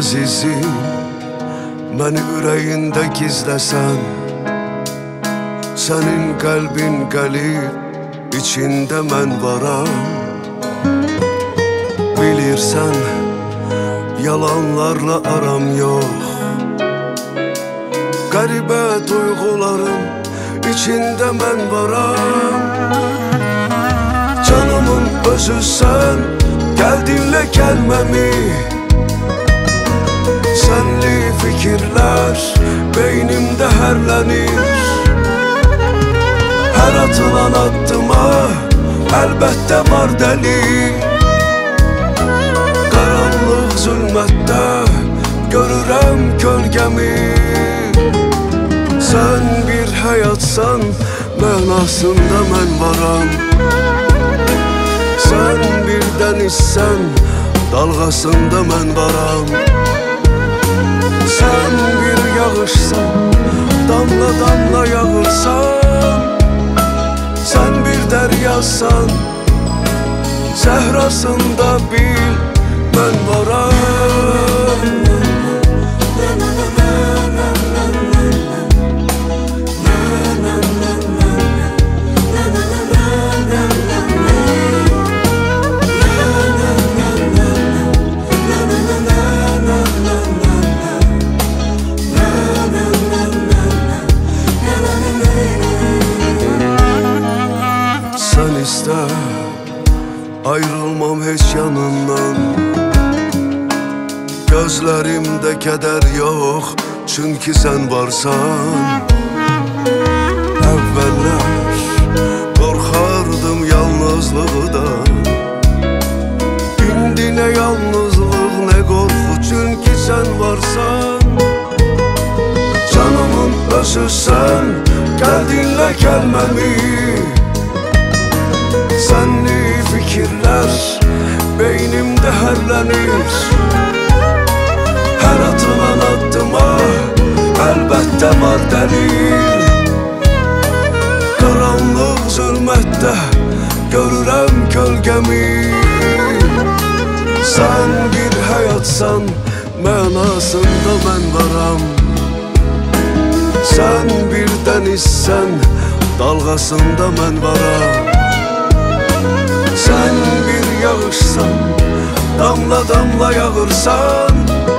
Əzizim, məni ürəyində gizləsən, sənin qəlbin qəlib, içində mən varam. Bilirsən, yalanlarla aram yox, qəribə duyğuların içində mən varam. Canımın özüsən, gəldinlə gəlməmi, sənli fikirlər beynimdə hərlənir. Hər atılan addıma əlbəttə var dəli, qaranlıq zülmətdə görürəm kölgəmi. Sən bir həyatsan, mənasında mən varam. Sən bir dənizsən, dalğasında mən varam. Sən bir yağışsan, damla damla yağırsan. Sən bir dəryasan, səhrasında bil mən varam. Sən istə, ayrılmam heç yanından. Gözlərimdə kədər yox, çünki sən varsan. Əvvəllər qorxardım yalnızlıqdan, İndi nə yalnızlıq, nə qorxu, çünki sən varsan. Canımın özüsən, gəldinlə gəlməmi, sənli fikirlər beynimdə hərlənir. Hər atılan addıma əlbəttə var dəlil, qaranlıq zülmətdə görürəm kölgəmi. Sən bir həyatsan, mənasında mən varam. Sən bir dənizsən, dalğasında mən varam. Sən bir yağışsan, damla damla yağırsan.